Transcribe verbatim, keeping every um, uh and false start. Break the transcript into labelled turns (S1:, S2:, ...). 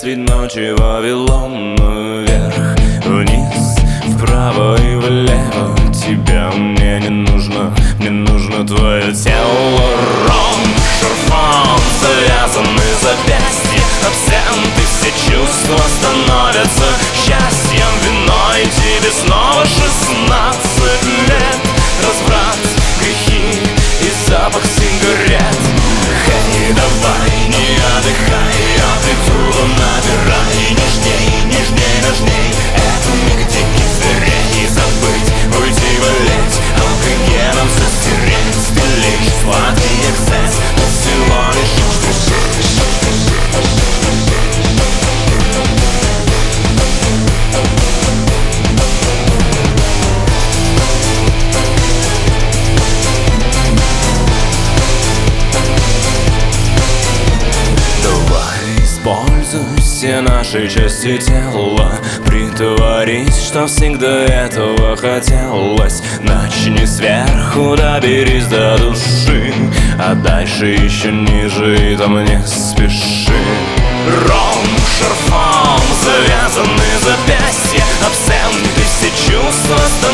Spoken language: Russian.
S1: средь ночи Вавилон вверх, вниз, вправо и влево. Тебя мне не нужно, мне нужно твое тело. Ром, шарфом завязаны запястья, абсенты, все чувства становятся счастьем, виной. Тебе снова шестнадцать лет, разврат, грехи и запах сигарет. Хей, давай, не отдыхай, амплитуду набирай, нежней, нежней, нежней. Это нигде не зверей, забыть, уйти болеть, алкогеном застереть. Ты лишь сладкий эксцесс, но всего лишь используй все наши части тела, притворись, что всегда этого хотелось. Начни сверху, доберись до души, а дальше еще ниже, и там не спеши. Ром, шарфом завязаны запястья, абсенты, все чувства.